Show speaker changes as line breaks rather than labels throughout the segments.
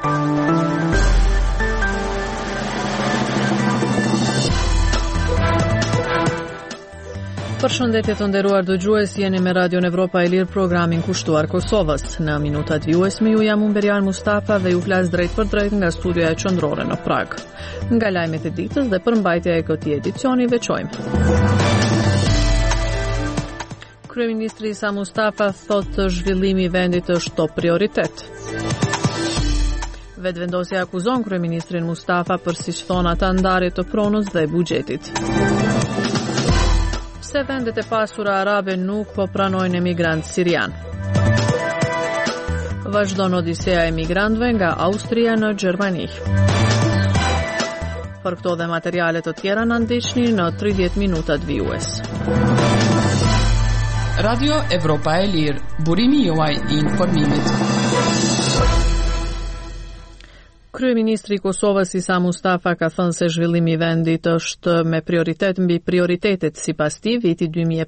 Përshëndetje të nderuar dëgjues, jeni me Radion Evropa e Lirë, programin kushtuar Kosovës. Në minutat vjuesme ju jam Umberian Mustafa dhe ju flas drejt për drejt nga studioja qendrore në Prag. Nga lajmet e ditës dhe përmbajtja e këtij edicioni veçojmë. Kryeministri Isa Mustafa thotë zhvillimi i vendit është top prioritet. Vetëvendosja akuzon kryeministrin Mustafa për, siç thon ata, ndarje të pronës dhe buxhetit. Se vendet e pasura arabe nuk po pranojnë emigrant sirian. Vazhdon odisea e emigrantëve nga Austria në Gjermani. Për këto dhe materiale të tjera na ndiqni në 30 minutat vijues.
Radio Evropa e Lirë, burimi juaj i informimit.
Kryeministri i Kosovës Isa Mustafa ka thënë se zhvillimi i vendit është me prioritet mbi prioritetet. Sipas tij, viti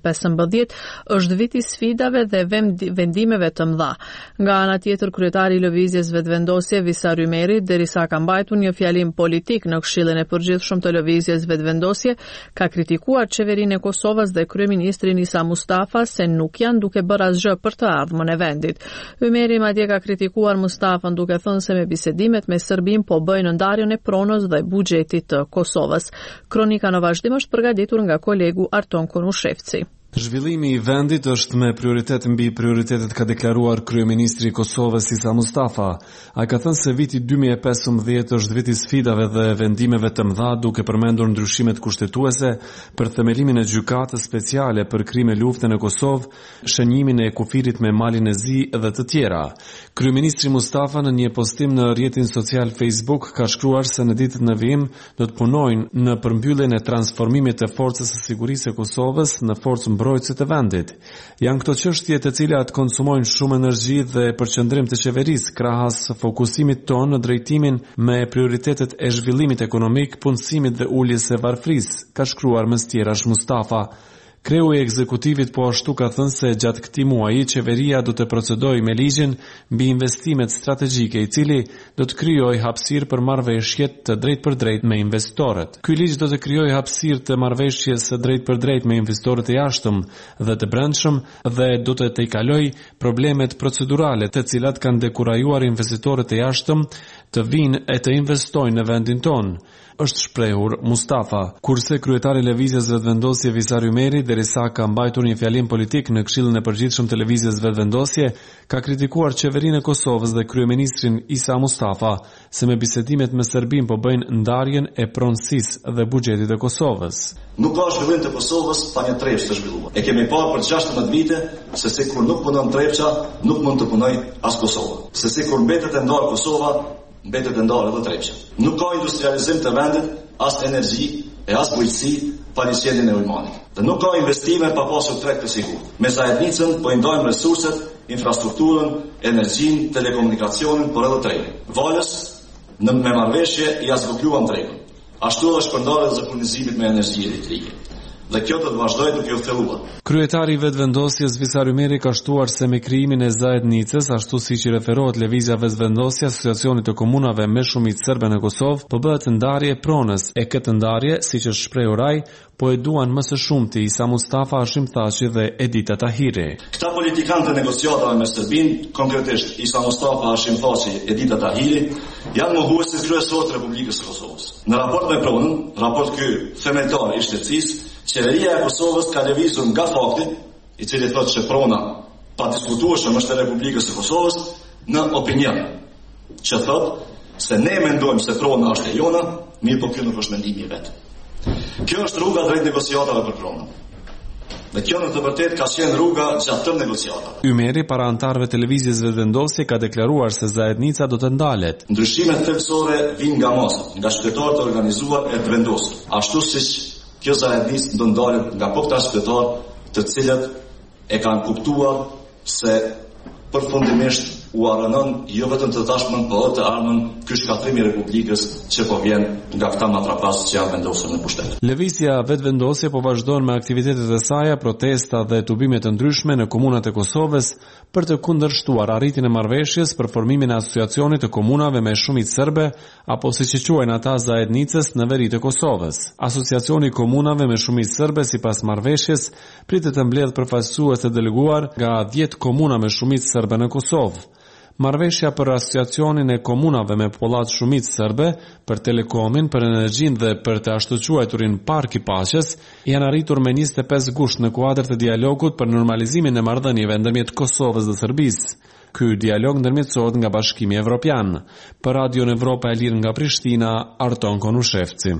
2015 është viti sfidave dhe vendimeve të mëdha. Nga ana tjetër, kryetari i lëvizjes Vetëvendosje Visar Ymeri, derisa ka mbajtur një fjalim politik në Këshillin e Përgjithshëm të lëvizjes Vetëvendosje, ka kritikuar qeverinë e Kosovës dhe kryeministrin Isa Mustafa se nuk janë duke bërë asgjë për të ardhmën e vendit. Ymeri madje ka kritikuar Mustafën duke thënë se me bisedimet me Serbin po bëjnë ndarjen e pronës dhe buxhetit të Kosovës. Kronika në vazhdim është përgatitur nga kolegu Arton Konushevci.
Zhvillimi i vendit është me prioritet mbi prioritetet, ka deklaruar kryeministri i Kosovës Isa Mustafa. Ai ka thënë se viti 2015 është viti sfidave dhe vendimeve të mëdha, duke përmendur ndryshimet kushtetuese për themelimin e gjykatës speciale për krime lufte në Kosovë, shënjimin e kufirit me Malin e Zi dhe të tjera. Kryeministri Mustafa në një postim në rrjetin social Facebook ka shkruar se në ditët në vijim do të punojnë në përmbylljen e transformimit të forcës së sigurisë së Kosovës në forcë mbrojtëse të vendit. Janë këto çështje të cilat konsumojnë shumë energji dhe përqendrim të qeverisë, krahas fokusimit tonë në drejtimin me prioritetet e zhvillimit ekonomik, punësimit dhe uljes së varfrisë, ka shkruar mes tjerash Mustafa. Kreu i ekzekutivit po ashtu ka thënë se gjatë këtij muaji qeveria do të procedojë me ligjin mbi investimet strategjike, i cili do të krijojë hapësirë për marrëveshje të drejtpërdrejtë me investorët. Ky ligj do të krijojë hapësirë të marrëveshjes së drejtpërdrejtë me investorët e jashtëm dhe të brendshëm dhe do të tejkalojë problemet procedurale të cilat kanë dekurajuar investitorët e jashtëm të vinë e të investojnë në vendin tonë, është shprehur Mustafa. Kurse kryetari i lëvizjes Vetëvendosje Visar Ymeri, derisa ka mbajtur një fjalim politik në Këshillin e Përgjithshëm të lëvizjes Vetëvendosje, ka kritikuar qeverinë e Kosovës dhe kryeministrin Isa Mustafa se me bisedimet me Serbin po bëjnë ndarjen e pronësisë dhe buxhetit të Kosovës.
Nuk ka zhvillim të Kosovës pa një trepçë të zhvilluar. E kemi parë për 16 vite se sikur nuk punon trepça, nuk mund të punoj as Kosova. Se sikur mbetet e ndarë Kosova, mbetet e ndarë edhe trepça. Nuk ka industrializim të vendit, as energji e as bujqësi pa risjedin e ulmanit. Dhe nuk ka investime pa pasur treg të sigurt. Me zajednicën po i ndajmë resurset, infrastrukturën, energjinë, telekomunikacionin, por edhe tregun. Valës në me marrëveshje i azvogluam tregun. Ashtu është përndarje dhe furnizimit me energji elektrike. Dhe kjo do të vazhdojë duke u thelluar.
Kryetari i Vetëvendosjes Visar Ymeri ka shtuar se me krijimin e zajednicës, ashtu siç i referohet lëvizja Vetëvendosje Asociacionit të Komunave me shumicë serbe në Kosovë, po bëhet ndarje e pronës. E këtë ndarje, siç është shprehur ai, po e duan më së shumti Isa Mustafa, Hashim Thaçi dhe Edita Tahiri.
Këta politikanë të negociatave me Serbinë, konkretisht Isa Mustafa, Hashim Thaçi, Edita Tahiri, janë mohuesit kryesorë të Republikës së Kosovës. Në raport me pronën, raport ky themeltar i shtetësisë, qeveria e Kosovës ka lëvizur nga fakti, i cili thotë se prona pa diskutueshëm është e Republikës së Kosovës, në opinion, që thotë se ne mendojmë se prona është e jona, mirë po kjo nuk është mendimi i vet. Kjo është rruga drejt negociatave për pronën. Dhe kjo në të vërtetë ka qenë rruga gjatë të negociatave.
Ymeri para antarëve të lëvizjes Vetëvendosje ka deklaruar se zajednica do të ndalet.
Ndryshimet thelbësore vijnë nga masa, nga qytetarët e organizuar e të vendosur, ashtu siç kjo zajednicë do ndalet nga këta qytetarë të cilët e kanë kuptuar se përfundimisht u arënon jo vetëm të tashmen, por të ardhmen ky shkatrimi i Republikës që po vjen nga këta matrapas që janë vendosur në pushtet.
Lëvizja vetvendosje po vazhdon me aktivitetet e saj, protesta dhe tubime të ndryshme në komunat e Kosovës për të kundërshtuar arritjen e marrëveshjes për formimin e asociacionit të komunave me shumicë serbe, apo siç e quajnë ata zajednicës në veri të Kosovës. Asociacioni i komunave me shumicë serbe sipas marrëveshjes pritet të mbledhë përfaqësues të deleguar nga 10 komuna me shumicë serbe në Kosovë. Marrëveshja për asociacionin e komunave me popullat shumicë serbe, për telekomin, për energjinë dhe për të ashtu quajturin Park i Paqes, janë arritur me 25 gusht në kuadër të dialogut për normalizimin e marrëdhënieve ndërmjet Kosovës dhe Serbisë. Ky dialog ndërmjetësohet nga Bashkimi Evropian. Për Radion Evropa e Lirë nga Prishtina, Arton Konushevci.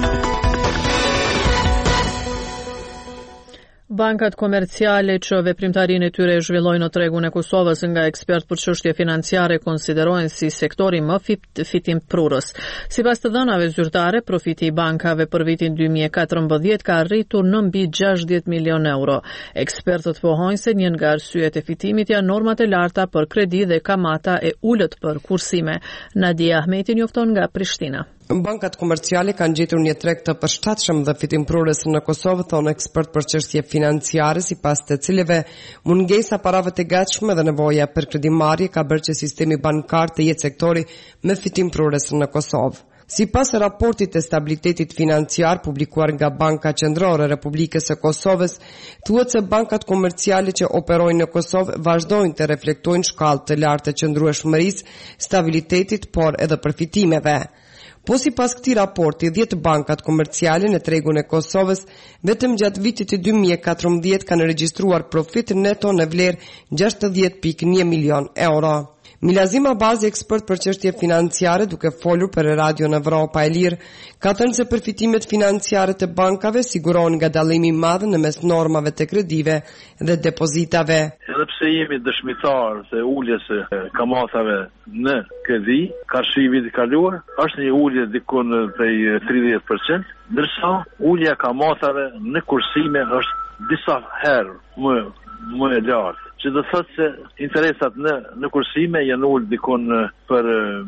Bankat komerciale që veprimtarinë e tyre e zhvillojnë në tregun e Kosovës nga ekspert për çështje financiare konsiderojnë si sektori më fitimprurës. Sipas të dhënave zyrtare, profiti i bankave për vitin 2014 ka arritur në mbi 60 milion euro. Ekspertët pohojnë se një nga arsyet e fitimit janë normat e larta për kredi dhe kamata e ulët për kursime. Nadia Ahmeti njofton nga Prishtina.
Bankat komerciale kanë gjetur një treg të përshtatshëm dhe fitimprurës në Kosovë, thonë ekspert për çështje financiare, sipas të cilëve mungesa parave të gatshme dhe nevoja për kredimarrje ka bërë që sistemi bankar të jetë sektori më fitimprurës në Kosovë. Sipas raportit të stabilitetit financiar publikuar nga Banka Qendrore e Republikës së Kosovës, thuhet se bankat komerciale që operojnë në Kosovë vazhdojnë të reflektojnë shkallë të lartë të qëndrueshmërisë, stabilitetit, por edhe përfitimeve. Po sipas këtij raporti, 10 bankat komerciale në tregun e Kosovës vetëm gjatë vitit të 2014 kanë regjistruar profit neto në vlerë 60.1 milion euro. Milazim Abazi, ekspert për çështje financiare, duke folur për Radion Evropa e Lirë, ka thënë se përfitimet financiare të bankave sigurohen nga dallimi i madh në mes normave të kredive dhe depozitave.
Edhe pse jemi dëshmitar të uljes së kamatave në kredi, karshi vitit kaluar, është një ulje dikon prej 30%, ndërsa ulja kamatave në kursime është disa herë më e lartë. Që do thotë se interesat në kursime janë ulë dikon për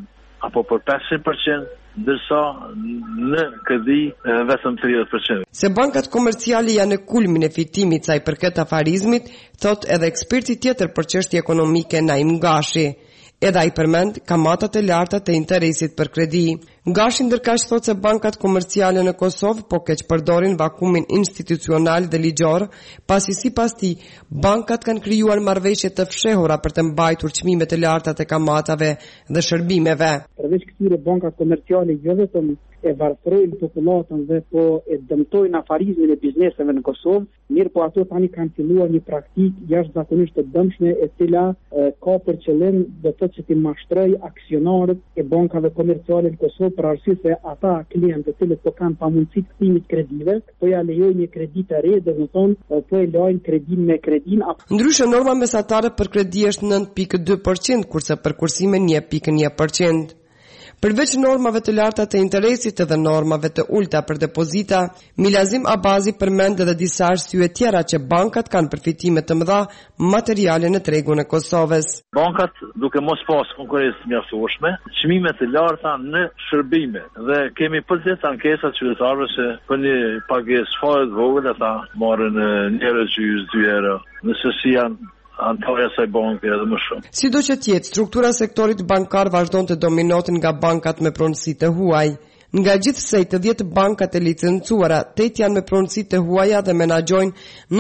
500%, ndërsa në kredi vetëm 30%.
Se bankat komerciale janë në kulmin e fitimit saj përket afarizmit, thot edhe eksperti tjetër për çështje ekonomike Naim Gashi. Edhe ai përmend kamatat e larta të interesit për kredi. Gashi ndërkaq thot se bankat komerciale në Kosovë po keq përdorin vakumin institucional dhe ligjor, pasi sipas tij bankat kanë krijuar marrëveshje të fshehura për të mbajtur çmimet e larta të kamatave dhe shërbimeve.
Përveç këtyre bankat komerciale jo vetëm e varfërojnë popullatën dhe po e dëmtojnë afarizmin e bizneseve në Kosovë, mirë po ato tani kanë filluar një praktikë jashtëzakonisht të dëmshme e cila ka për qëllim do të thotë që të mashtroj aksionarët e bankave komerciale në Kosovë për arsye se ata klientë të cilët po kanë pamundësi të kthimit kredive, po ja lejojnë një kredi të re, do të thonë po e lajnë kredin me kredin.
Ndryshe norma mesatare për kredi është 9.2%, kurse për kursime 1.1%. Përveç normave të larta të interesit edhe normave të ulta për depozita, Milazim Abazi përmend edhe disa arsye tjera që bankat kanë përfitime të mëdha materiale në tregun e Kosovës.
Bankat, duke mos pas konkurrencë të mjaftueshme, çmime të larta në shërbime dhe kemi përzgjedhur ankesa të qytetarëve se për një pagesë fare të vogël ata marrin njerëz që 2 euro. Nëse si janë antarja saj banke edhe më shumë.
Sido që tjetë, struktura sektorit bankar vazhdon të dominotin nga bankat me pronësi të huaj. Nga gjithsej të 10 bankat e licencuara, 8 janë me pronësi të huaja dhe menaxhojnë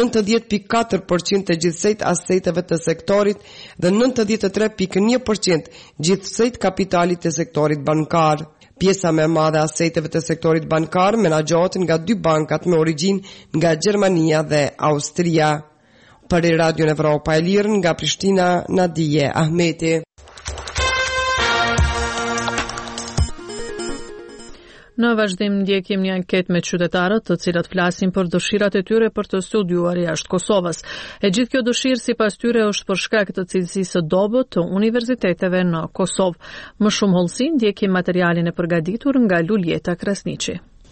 90.4% të gjithsejt aseteve të sektorit dhe 93.1% gjithsejt kapitalit të sektorit bankar. Pjesa më e madhe aseteve të sektorit bankar menaxhohet nga 2 bankat me origjinë nga Gjermania dhe Austria. Për Radion Evropa e Lirë nga Prishtina, Nadia Ahmeti.
Në vazhdim ndjekim një anketë me qytetarët, të cilat flasin për dëshirat e tyre për të studiuar jashtë Kosovës. E gjithë kjo dëshirë sipas tyre është për shkak të cilësisë së dobët të universiteteve në Kosovë. Më shumë hollësi ndjekim materialin e përgatitur nga Luljeta Krasniqi.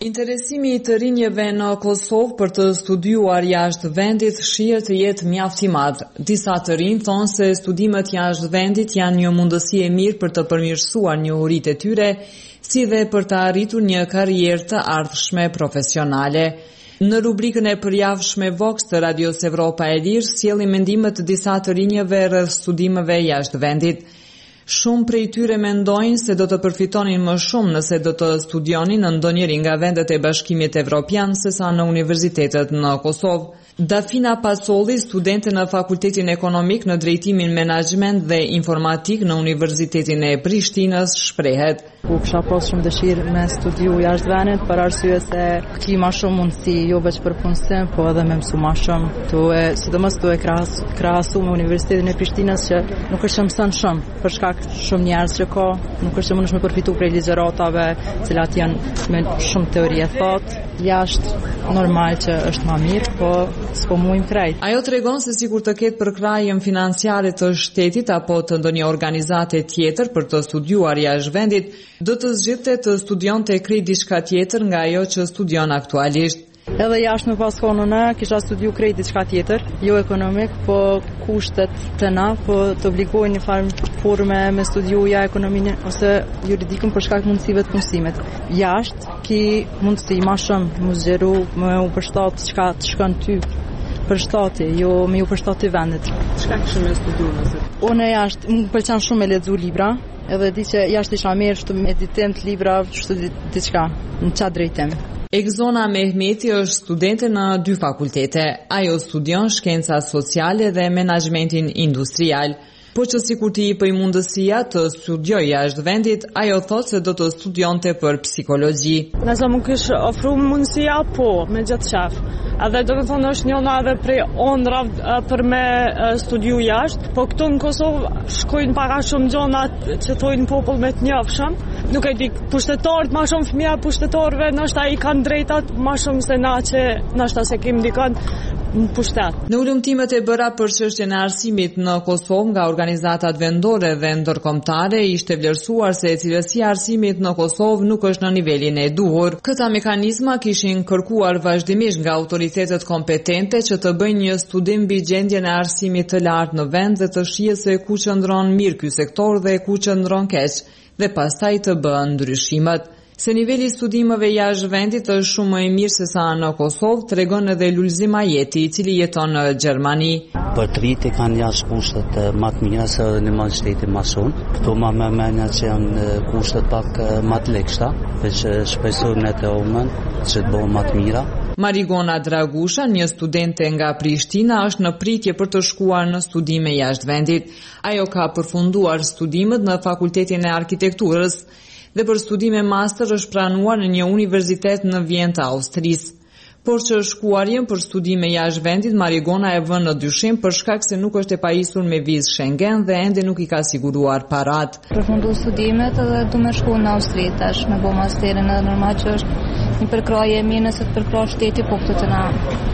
Interesimi I të rinjeve në Kosovë për të studiuar jashtë vendit shihet të jetë mjaft I madh. Disa të rinj thonë se studimet jashtë vendit janë një mundësi e mirë për të përmirësuar njohuritë e tyre, si dhe për të arritur një karrierë të ardhshme profesionale. Në rubrikën e përjavshme Vox të Radios Evropa e Lirë sjellim mendimet të disa të rinjve rreth studimeve jashtë vendit. Shumë prej tyre mendojnë se do të përfitonin më shumë nëse do të studionin në ndonjëri nga vendet e Bashkimit Evropian sesa në universitetet në Kosovë. Dafina Pasolli, studente në Fakultetin Ekonomik në drejtimin menaxhment dhe informatik në Universitetin e Prishtinës, shprehet:
Ku kisha pas shumë dëshirë me studiu jashtë vendit për arsye se ki ma shumë mundësi jo vetëm për punësim, po edhe me mësu ma shumë. Sidomos tu e krahasu me Universitetin e Prishtinës që nuk është që mëson shumë, për shkak shumë njerëz që ka, nuk është që mundesh me përfitu prej ligjëratave, cilat janë me shumë teori e thotë. Jashtë normal që është ma mirë, po s'po muim krejt.
Ajo tregon se sikur të ketë përkrahjen financiare të shtetit apo të ndonjë organizate tjetër për të studiuar jashtë vendit, do të zgjidhte të studionte krejt diçka tjetër nga ajo që studion aktualisht.
Edhe jashtë me pas konë në kisha studiu krejt diçka tjetër, jo ekonomik, po kushtet të na, po të obligojnë një farë forme me studiuja ekonominë ose juridikën për shkak mundësive të punësimit. Jashtë ki mundësi ma shumë mu zgjeru, me u përshtatë çka të shkon ty për shtati, jo me ju përshtati vendit.
Çka kishe me studiu nëse?
Unë jashtë, më pëlqen shumë me lexu libra, edhe di që jashtë isha mirë shtu me editim të libra, shtu diçka, në çat drejtim.
Egzona Mehmeti është studente në 2 fakultete. Ajo studion shkenca sociale dhe menaxhmentin industrial. Po që sikur t'i jepej mundësia të studioj jashtë vendit, ajo thotë se do të studionte për psikologji.
Nëse më kish ofru mundësia, po, me gjithë qef. Edhe do të thonë është njëna edhe prej ondrave për me studiu jashtë, po këtu në Kosovë shkojnë paka shumë gjonat që thojnë popull me të njëfshëm. Nuk e di, pushtetarët, ma shumë fëmija pushtetarëve, nështë i kanë drejtat, ma shumë se na që nështë se kemi dikën në pushtet.
Në ulëmtimet e bëra për çështjen e arsimit në Kosovë nga organizatat vendore dhe ndërkombëtare, ishte vlerësuar se cilësia e arsimit në Kosovë nuk është në nivelin e duhur. Këta mekanizma kishin kërkuar vazhdimisht nga autoritetet kompetente që të bëjnë një studim mbi gjendjen e arsimit të lartë në vend dhe të shihen se ku qëndron mirë ky sektor dhe ku qëndron keq, dhe pastaj të bëhen ndryshimet. Se niveli studimeve jashtë vendit është shumë më I mirë se sa në Kosovë, tregon edhe Lulzim Ajeti, I cili jeton në Gjermani.
Për të rritë kanë jashtë kushtet më të mira se edhe në shteti më shumë. Këtu më menja që janë kushtet pak më të lekshta, veç shpresojmë ne të omën që të bëhen më të mira.
Marigona Dragusha, një studente nga Prishtina, është në pritje për të shkuar në studime jashtë vendit. Ajo ka përfunduar studimet në Fakultetin e Arkitekturës dhe për studime master është pranuar në një universitet në Vjenë të Austrisë. Por që shkuarjen për studime jashtë vendit, Marigona e vën në dyshim për shkak se nuk është e pajisur me vizë Schengen dhe ende nuk I ka siguruar parat.
Përfundu studimet edhe du me shku në Austri tash me bo masterin edhe normal që është një përkraje e mirë nëse të përkraj shteti, po këtë të na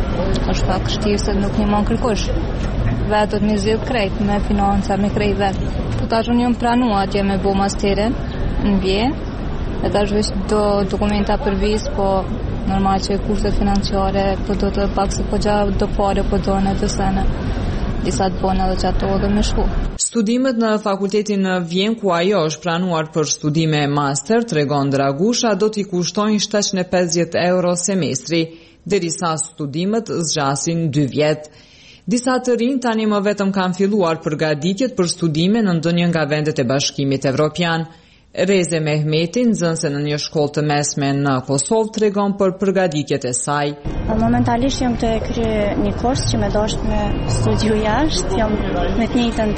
është pak shtirë se nuk një mon kërkush. Vetë do të një zhjith krejt me financa, me krejt vetë. Po tash unë jam pranua atje me bo masterin në Vjenë, e tash veç do dokumenta për vizë, po normal që kushtet financiare, po do të pak se po gja do pare, po do në të sene. Disa të bone edhe që ato dhe me shku.
Studimet në fakultetin në Vjenë, ku ajo është pranuar për studime master, tregon Dragusha, do t'i kushtojnë 750 euro semestri, derisa studimet zgjasin 2 vjet. Disa të rinj tani më vetëm kanë filluar përgatitjet për studime në ndonjë nga vendet e Bashkimit Evropian. Reze Mehmeti, nxënëse në një shkollë të mesme në Kosovë, tregon për përgatitjet e saj.
Momentalisht jam të krye një kurs që më dashur me studiu jashtë, jam me të njëjtën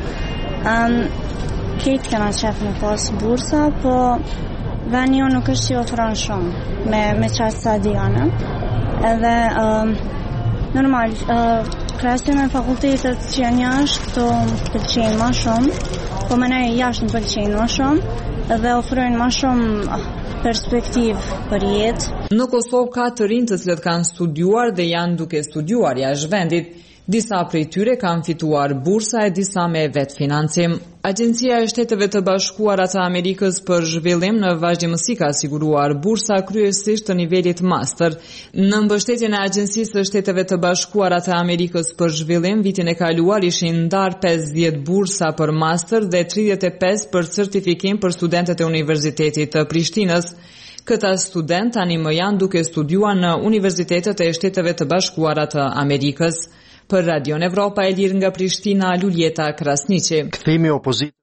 temë. Këtë kanë qef me pas bursa, po veni jo nuk është që ofron shumë me qasë sa diana. Edhe normal, krahasim me fakultetet që janë jashtë, këto pëlqejnë ma shumë, po më ne jashtë më pëlqejnë ma shumë, dhe ofrojnë ma shumë perspektivë për jetë.
Në Kosovë ka të rinj të cilët kanë studiuar dhe janë duke studiuar jashtë vendit. Disa prej tyre kanë fituar bursa e disa me vetë financim. Agjencia e Shteteve të Bashkuara të Amerikës për zhvillim në vazhdimësi ka siguruar bursa kryesisht të nivelit master. Në mbështetjen e Agjencisë së Shteteve të Bashkuara të Amerikës për zhvillim, vitin e kaluar ishin ndar 50 bursa për master dhe 35 për certifikim për studentët e Universitetit të Prishtinës. Këta student tani më janë duke studiuar në Universitetet e Shteteve të Bashkuara të Amerikës. Për Radion Evropa e lirë nga Prishtina, Luljeta Krasniqi.
Kthimi opozitës.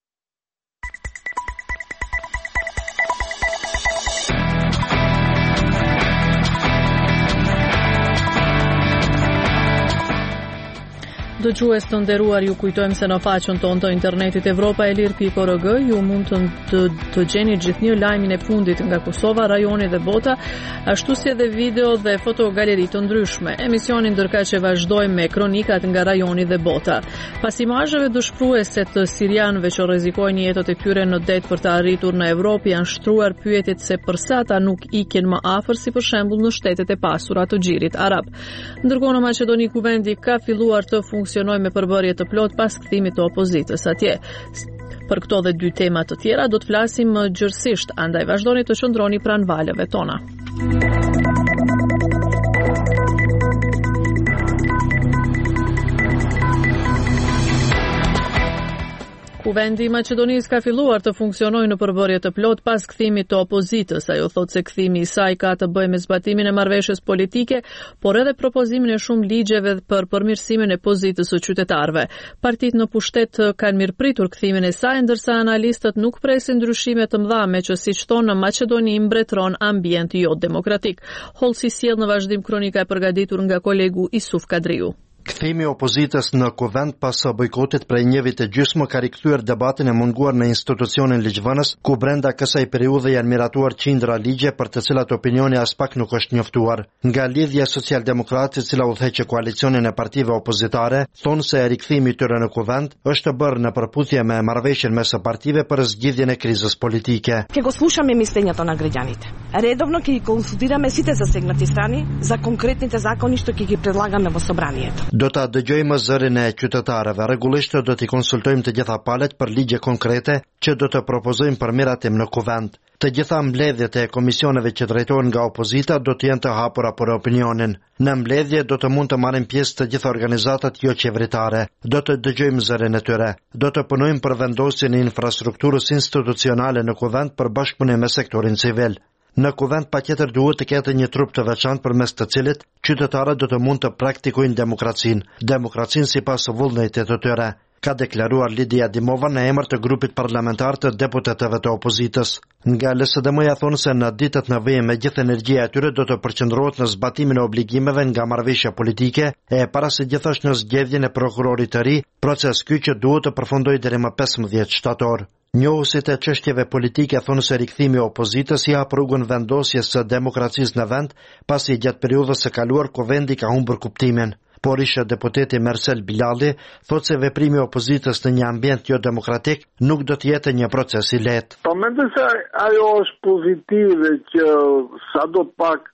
Dëgjues të nderuar, ju kujtojmë se në faqen tonë të internetit evropaelir.org ju mund të gjeni gjithnjë lajmin e fundit nga Kosova, rajoni dhe bota, ashtu si edhe video dhe fotogaleri të ndryshme. Emisionin ndërkaq që vazhdojmë me kronikat nga rajoni dhe bota. Pas imazheve dëshpëruese të sirianëve që rrezikojnë jetët e tyre në det për të arritur në Evropë, janë shtruar pyetjet se përsa ata nuk ikin më afër, si për shembull në shtetet e pasura të Xhirit Arab. Ndërkohë në Maqedoni kuvendi ka filluar të funksionoj me përbërje të plot pas kthimit të opozitës atje. Për këto dhe dy tema të tjera do të flasim gjërësisht, andaj vazhdoni të qëndroni pranë valeve tona. Kuvendi i Maqedonisë ka filluar të funksionojë në përbërje të plot pas kthimit të opozitës. Ajo thotë se kthimi i saj ka të bëjë me zbatimin e marrëveshjes politike, por edhe propozimin e shumë ligjeve për përmirësimin e pozitës së qytetarëve. Partitë në pushtet kanë mirëpritur kthimin e saj, ndërsa analistët nuk presin ndryshime të mëdha, me që siç thonë në Maqedoni mbretëron ambient jo demokratik. Holsi sjell në vazhdim kronika e përgatitur nga kolegu Isuf Kadriu.
Kthimi i opozitës në kuvend pas bojkotit prej një viti e gjysmë ka rikthyer debatin e munguar në institucionin ligjvënës, ku brenda kësaj periudhe janë miratuar qindra ligje për të cilat opinioni as pak nuk është njoftuar. Nga lidhja socialdemokratë, e cila udhëheq koalicionin e partive opozitare, thonë se rikthimi i tyre në kuvend është bërë në përputhje me marrëveshjen mes partive për zgjidhjen e krizës politike.
Ќе го слушаме мислењето на граѓаните. Редовно ќе ги консултираме сите засегнати страни за конкретните закони што ќе ги предлагаме во собранието.
Do ta dëgjojmë zërin e qytetarëve. Rregullisht do t'i konsultojmë të gjitha palët për ligje konkrete që do të propozojmë për miratim në kuvend. Të gjitha mbledhjet e komisioneve që drejtohen nga opozita do të jenë të hapura për opinionin. Në mbledhje do të mund të marrin pjesë të gjitha organizatat jo qeveritare. Do të dëgjojmë zërin e tyre. Do të punojmë për vendosjen e infrastrukturës institucionale në kuvend për bashkëpunim me sektorin civil. Në kuvend patjetër duhet të ketë një trup të veçantë përmes të cilit qytetarët do të mund të praktikojnë demokracinë sipas vullnetit të tyre, ka deklaruar Lidia Dimova në emër të grupit parlamentar të deputetëve të opozitës. Nga LSDM-ja thonë se në ditët në vijim me gjithë energjia e tyre do të përqendrohet në zbatimin e obligimeve nga marrëveshja politike e para se gjithashtu në zgjedhjen e prokurorit të ri, proces ky që duhet të përfundojë deri më 15 shtator. Njohusit e çështjeve politike thonë se rikthimi i opozitës ja hap rrugën vendosjes së demokracisë në vend, pasi gjatë periudhës së kaluar kuvendi ka humbur kuptimin. Por isha deputeti Mersel Bilali thotë se veprimi i opozitës në një ambient jo demokratik nuk do të jetë një proces i lehtë.
Po mendoj se ajo është pozitive që sadopak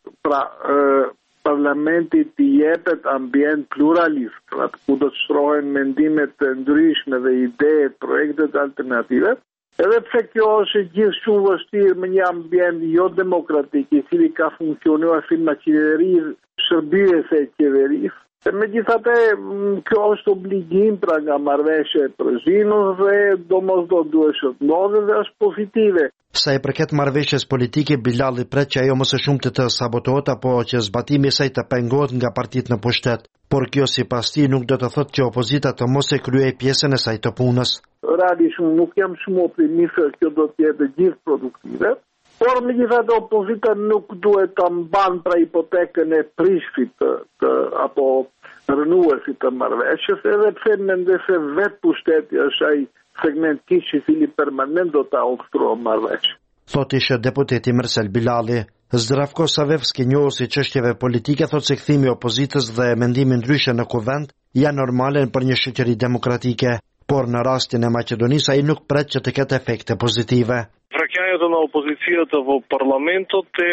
parlamentit të jepet ambient pluralist, ku do të shtrohen mendimet të ndryshme dhe idejet, projektet alternative. Edhe pse kjo është gjithë shumë vështirë me një ambient jo demokratik, i cili ka funksionuar si makineri shërbyese e qeverisë. Megjithatë, kjo është obligim pra nga marrëveshja e Prishtinës dhe domosdoshmë duhet të ndodhë dhe është pozitive.
Sa i përket marrëveshjes politike, Bilali pret që ajo më së shumti të sabotohet apo që zbatimi i saj të pengohet nga partitë në pushtet. Por kjo sipas tij nuk do të thotë që opozita të mos e kryejë pjesën e saj të punës.
Realisht nuk jam shumë optimist se kjo do të jetë gjithë produktive. Por megjithatë opozita nuk duhet ta mban pra hipotekën e prishtit apo rënuesit të marrëveshjes, edhe pse mendoj se vetë pushteti është ai segment kish i cili permanent do ta udhëtojë marrëveshjen.
Thotë ishte deputeti Mersel Bilali. Zdravko Savevski, njohuesi çështjeve politike, thotë se kthimi i opozitës dhe mendimi ndryshe në kuvend janë normale për një shoqëri demokratike, por në rastin e Maqedonisë ai nuk pret që të ketë efekte pozitive.
Pra kjo положението на опозицията во парламентот е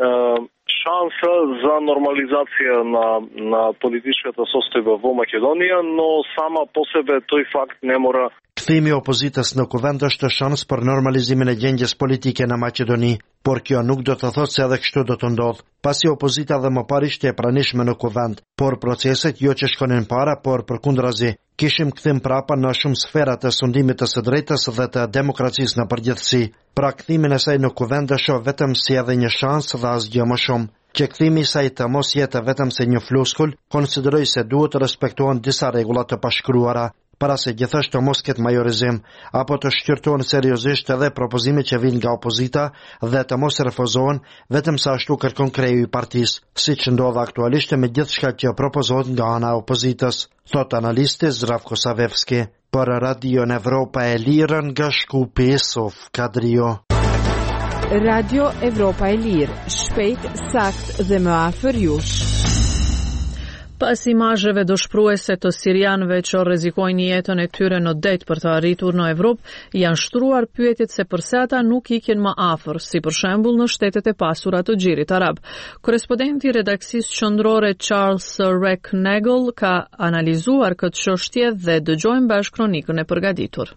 шанса за нормализација на политичката состојба во Македонија, но сама по себе тој факт не мора.
Kthimi opozitës në kuvend është shans për normalizimin e gjendjes politike në Maqedoni, por kjo nuk do të thotë se edhe kështu do të ndodhë. Pasi opozita dhe më parë ishte e pranishme në kuvend, por proceset jo që shkonin para, por përkundrazi, kishim kthim prapa në shumë sferat e sundimit të së drejtës dhe të demokracisë në përgjithësi. Pra kthimin e saj në kuvend e shoh vetëm si edhe një shans dhe asgjë më shumë. Që kthimi i saj të mos jetë vetëm se një floskull, konsideroj se duhet të respektohen disa rregulla të pashkruara, para se gjithashtu mos ketë majorizim, apo të shqyrtohen seriozisht edhe propozime që vijnë nga opozita dhe të mos refuzohen vetëm sa ashtu kërkon kreu i partisë, siç ndodh aktualisht me gjithçka që propozohet nga ana e opozitës, thot analisti Zdravko Savevski. Për Radio Evropa e Lirë nga Shkupi, Sof Kadrio.
Radio Evropa e Lirë, shpejt, sakt dhe më afër jush.
Pas imazheve dëshpruese të sirianëve që rrezikojnë jetën e tyre në det për të arritur në Evropë, janë shtruar pyetjet se pse ata nuk ikën më afër, si për shembull në shtetet e pasura të Xhirit Arab. Korrespondenti i redaksisë qendrore Charles Recknagel ka analizuar këtë çështje dhe dëgjojmë bashkë kronikën e përgatitur.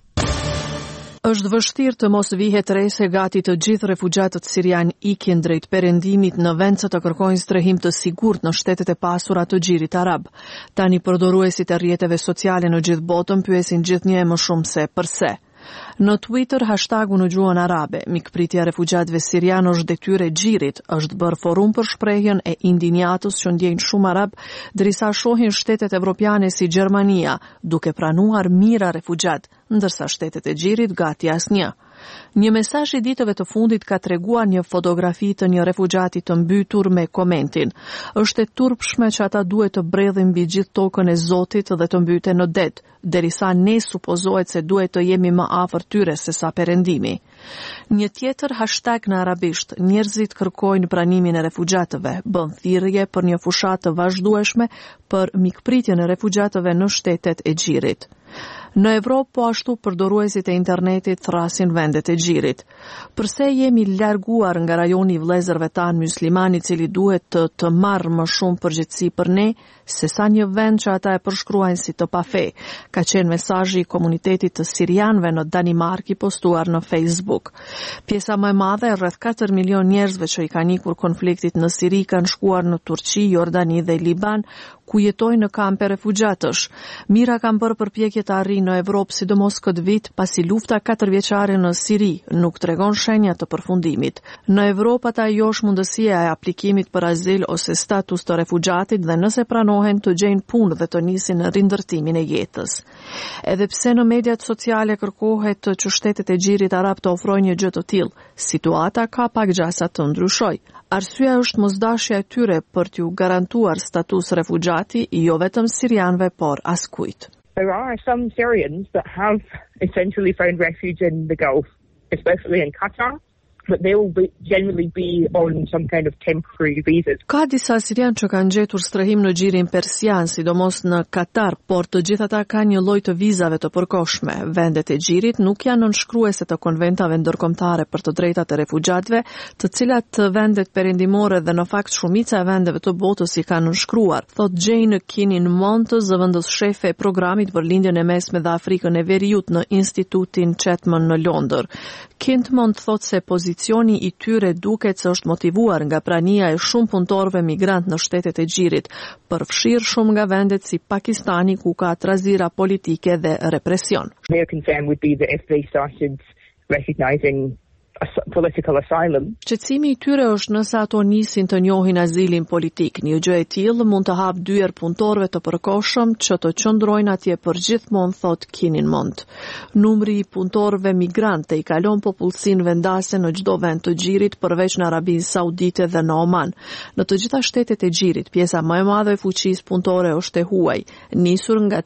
Është vështirë të mos vihet re se gati të gjithë refugjatët sirian ikin drejt perëndimit në vend se të kërkojnë strehim të sigurt në shtetet e pasura të Xhirit Arab. Tani përdoruesit e rrjeteve sociale në gjithë botën pyesin gjithnjë më shumë se pse. Në Twitter, hashtagu në gjuhën arabe, mikpritja refugjatëve sirian është detyrë e Xhirit, është bërë forum për shprehjen e indinjatës që ndjejnë shumë arab, derisa shohin shtetet evropiane si Gjermania, duke pranuar mira refugjat, ndërsa shtetet e Xhirit gati asnjë. Një mesazh i ditëve të fundit ka treguar një fotografi të një refugjati të mbytur me komentin: "Është e turpshme që ata duhet të bredhin mbi gjithë tokën e Zotit dhe të mbyten në det, derisa ne supozohet se duhet të jemi më afër tyre se sa perëndimi." Një tjetër hashtag në arabisht: "Njerëzit kërkojnë pranimin e refugjatëve", bën thirrje për një fushat të vazhdueshme për mikpritjen e refugjatëve në shtetet e Xhirit. Në Evropë po ashtu përdoruesit e internetit thrasin vendet e Xhirit. Pse jemi larguar nga rajoni i vëllezërve tanë musliman i cili duhet të marrë më shumë përgjegjësi për ne se sa një vend që ata e përshkruajnë si të pafe, ka qenë mesazhi i komunitetit të sirianëve në Danimark i postuar në Facebook. Pjesa më e madhe, rreth 4 milion njerëzve që i kanë ikur konfliktit në Siri kanë shkuar në Turqi, Jordani dhe Liban, ku jetojnë në kampe refugjatësh. Mira kanë bërë përpjekje të arrijë në Evropë, sidomos këtë vit, pasi lufta 4 vjeçare në Siri nuk tregon shenja të përfundimit. Në Evropë ata josh mundësia e aplikimit për azil ose status të refugjatit dhe nëse pranohen të gjejnë punë dhe të nisin rindërtimin e jetës. Edhe pse në mediat sociale kërkohet që shtetet e Xhirit Arab të ofrojnë një gjë të tillë, situata ka pak gjasa të ndryshojë. Arsyeja është mosdashja e tyre për t'u garantuar status refugjati, jo vetëm sirianëve, por askujt.
There are some Syrians that have essentially found refuge in the Gulf, especially in Qatar, but they will generally be on some kind of temporary visas.
Ka disa sirian që kanë gjetur strehim në Xhirin Persian, sidomos në Katar, por të gjithë ata kanë një lloj të vizave të përkohshme. Vendet e Xhirit nuk janë nënshkruese të konventave ndërkombëtare për të drejtat e refugjatëve, të cilat vendet perëndimore dhe në fakt shumica e vendeve të botës i kanë nënshkruar, thot Jane Kinnin-Mont, zëvendës shefe e programit për lindjen e mesme dhe Afrikën e Veriut në Institutin Chetman në Londër. Kinnin-Mont thot se pozicioni i tyre duket se është motivuar nga prania e shumë punëtorëve migrant në shtetet e Xhirit, përfshirë shumë nga vendet si Pakistani ku ka trazira politike dhe represion.
Their concern would be that if they started recognizing political asylum.
Qetësimi i tyre është nëse ato nisin të njohin azilin politik. Një gjë e tillë mund të hap dyer punëtorëve të përkohshëm që të qëndrojnë atje përgjithmonë, thot Kinnin-Mont. Numri i punëtorëve migrantë i kalon popullsinë vendase në çdo vend të Xhirit përveç në Arabinë Saudite dhe në Oman. Në të gjitha shtetet e Xhirit, pjesa më e madhe e fuqisë punëtore është e huaj, nisur nga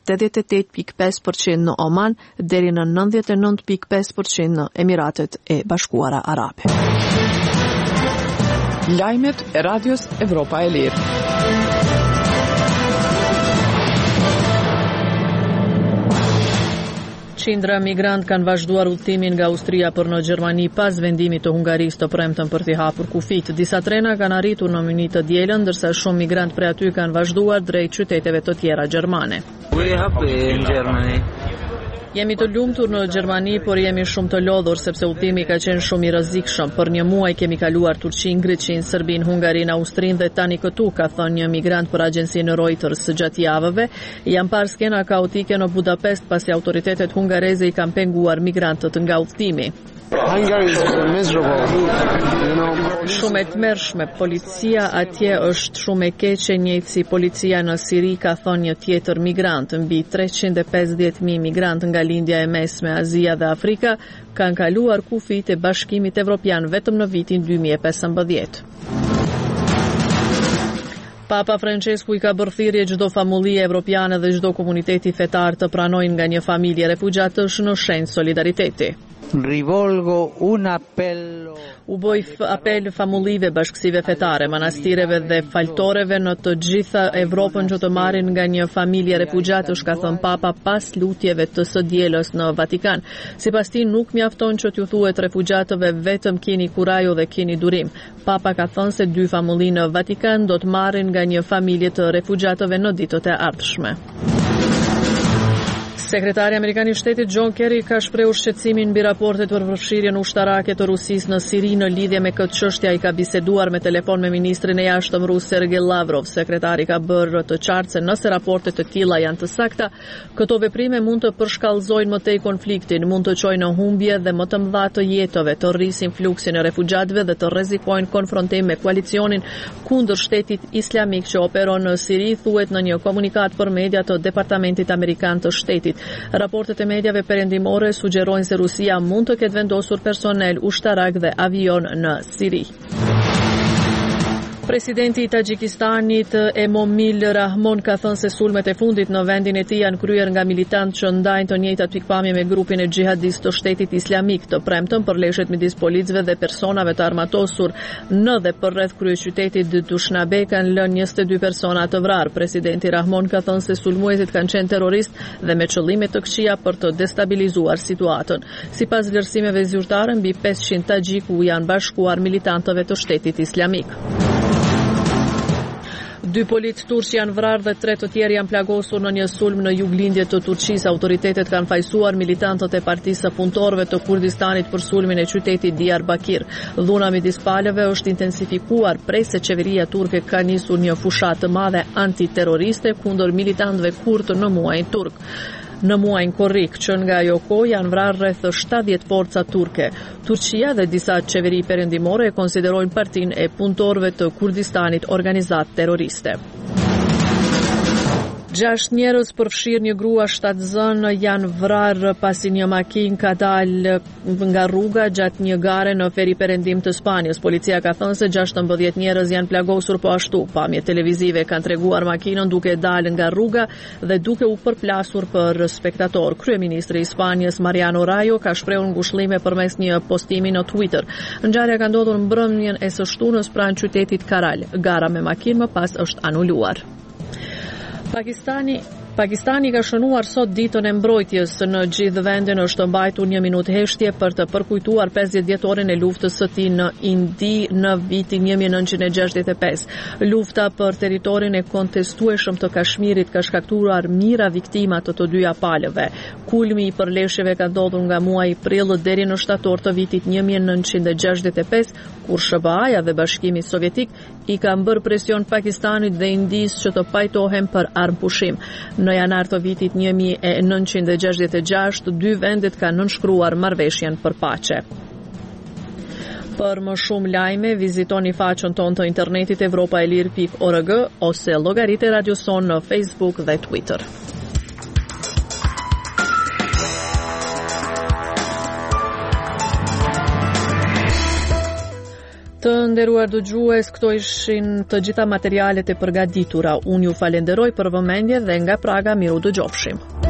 88.5% në Oman deri në 99.5% në Emiratet e Bashkuara Arabe.
Lajmet e Radios Evropa e Lirë.
Qindra migrant kanë vazhduar udhëtimin nga Austria për në Gjermani pas vendimit të Hungarisë të premten për t'i hapur kufit. Disa trena kanë arritur në mënyrë të dielën, ndërsa shumë migrant prej aty kanë vazhduar drejt qyteteve të tjera gjermane. Jemi të lumtur në Gjermani, por jemi shumë të lodhur sepse udhëtimi ka qenë shumë i rrezikshëm. Për një muaj kemi kaluar Turqinë, Greqinë, Serbinë, Hungarinë, Austrinë dhe tani këtu, ka thënë një migrant për agjencinë Reuters gjatë javëve. Janë parë skena kaotike në Budapest pasi autoritetet hungareze i kanë penguar migrantët nga udhëtimi. Shumë e tmerrshme, policia atje është shumë e keqe, njëjtë si policia në Siri, ka thonë një tjetër migrant. Mbi 350.000 migrant nga lindja e mesme, Azia dhe Afrika kanë kaluar kufit e Bashkimit Evropian vetëm në vitin 2015. Papa Francesku i ka bërë thirrje çdo famulje evropiane dhe çdo komuniteti fetar të pranojnë nga një familje refugjatësh në shenjë solidariteti.
Rivolgo un appello.
U boj apel famullive, bashkësive fetare, manastireve dhe faltoreve në të gjitha Evropën që të marrin nga një familje refugjatësh, ka thënë Papa pas lutjeve të së dielës në Vatikan. Sipas tij nuk mjafton që t'ju thuhet refugjatëve vetëm keni kurajo dhe keni durim. Papa ka thënë se 2 famulli në Vatikan do të marrin nga një familje të refugjatëve në ditët e ardhshme. Sekretari Amerikan i Shtetit John Kerry ka shprehur shqetësimin mbi raportet për përfshirjen ushtarake të Rusisë në Siri. Në lidhje me këtë çështje ai ka biseduar me telefon me ministrin e jashtëm rus Sergej Lavrov. Sekretari ka bërë të qartë se nëse raportet të tilla janë të sakta, këto veprime mund të përshkallëzojnë më tej konfliktin, mund të çojnë në humbje dhe më të mëdha të jetëve, të rrisin fluksin e refugjatëve dhe të rrezikojnë konfrontim me koalicionin kundër shtetit islamik që operon në Siri, thuhet në një komunikat për media të Departamentit Amerikan të Shtetit. Raportet e mediave perëndimore sugjerojnë se Rusia mund të ketë vendosur personel ushtarak dhe avion në Siri. Presidenti i Tajikistanit Emomil Rahmon ka thënë se sulmet e fundit në vendin e tij janë kryer nga militantë që ndajnë të njëjtat pikpamje me grupin e xhihadist të Shtetit Islamik. Të premtën përleshet midis policëve dhe personave të armatosur në dhe përreth kryeqytetit Dushanbe kanë lënë 22 persona të vrarë. Presidenti Rahmon ka thënë se sulmuesit kanë qenë terroristë dhe me qëllime të këqija për të destabilizuar situatën. Sipas vlerësimeve zyrtare, mbi 500 tagjik u janë bashkuar militantëve të Shtetit Islamik. 2 polic turq janë vrarë dhe 3 të tjerë janë plagosur në një sulm në juglindje të Turqisë. Autoritetet kanë fajsuar militantët e Partisë së Punëtorëve të Kurdistanit për sulmin e qytetit Diyarbakir. Dhuna midis palëve është intensifikuar prej se qeveria turke ka nisur një fushat të madhe antiterroriste kundër militantëve kurd në muajin turk. Në muajin korrik që nga ajo kohë janë vrarë rreth 70 forca turke. Turqia dhe disa qeveri perëndimore e konsiderojnë Partinë e Punëtorëve të Kurdistanit organizatë terroriste. 6 njerëz përfshirë një grua shtatzën janë vrarë pasi një makinë ka dalë nga rruga gjatë një gare në veri perëndim të Spanjës. Policia ka thënë se 16 njerëz janë plagosur po ashtu. Pamje televizive kanë treguar makinën duke dalë nga rruga dhe duke u përplasur për spektator. Kryeministri i Spanjës Mariano Rajoy ka shprehur ngushëllime përmes një postimi në Twitter. Ngjarja ka ndodhur mbrëmjen e së shtunës pranë qytetit Karal. Gara me makinë më pas është anuluar. Pakistani ka shënuar sot ditën e mbrojtjes. Në gjithë vendin është mbajtur 1 minutë heshtje për të përkujtuar 50 vjetorin e luftës së tij në Indi në vitin 1965. Lufta për territorin e kontestueshëm të Kashmirit ka shkaktuar mijëra viktima të të dyja palëve. Kulmi i përleshjeve ka ndodhur nga muaji prill deri në shtator të vitit 1965, kur SBA-ja dhe Bashkimi Sovjetik i kanë bërë presion Pakistanit dhe Indisë që të pajtohen për armpushim. Në janar të vitit 1966, 2 vendet kanë nënshkruar marrëveshjen për paqe. Për më shumë lajme, vizitoni faqen tonë të internetit europaelir.org ose llogaritë Radio Son në Facebook dhe Twitter. Të nderuar dëgjues, këto ishin të gjitha materialet e përgatitura. Unë ju falenderoj për vëmendje dhe nga Praga miru dëgjofshim.